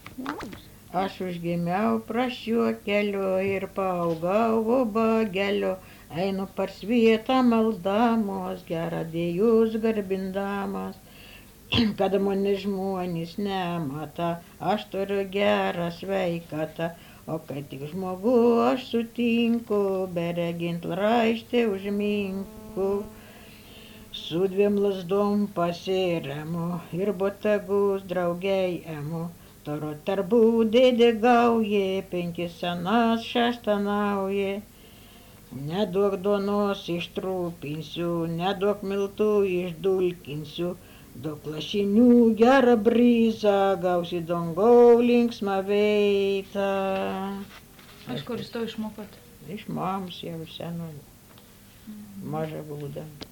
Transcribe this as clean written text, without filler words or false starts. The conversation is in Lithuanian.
Aš užgimiau prašiuo keliu ir paaugau ubageliu. Einu per svietą maldamos, gerą Dievus garbindamas. Kad mane žmonės nemata, aš turiu gerą sveikatą. O kai tik žmogų aš sutinku, beregint raištį užminku. Su dviem lazdom pasiremu ir botagus draugiai emu. Toro tarbų dėdė gauja, 5 senas, 6 nauja. Neduok duonos ištrūpinsiu, neduok miltų išdulkinsiu. Duok lašinių gerą bryzą, gausi dangau linksmą veitą. Iš kur jūs to išmokot? Iš mamos jau senų, maža būdama.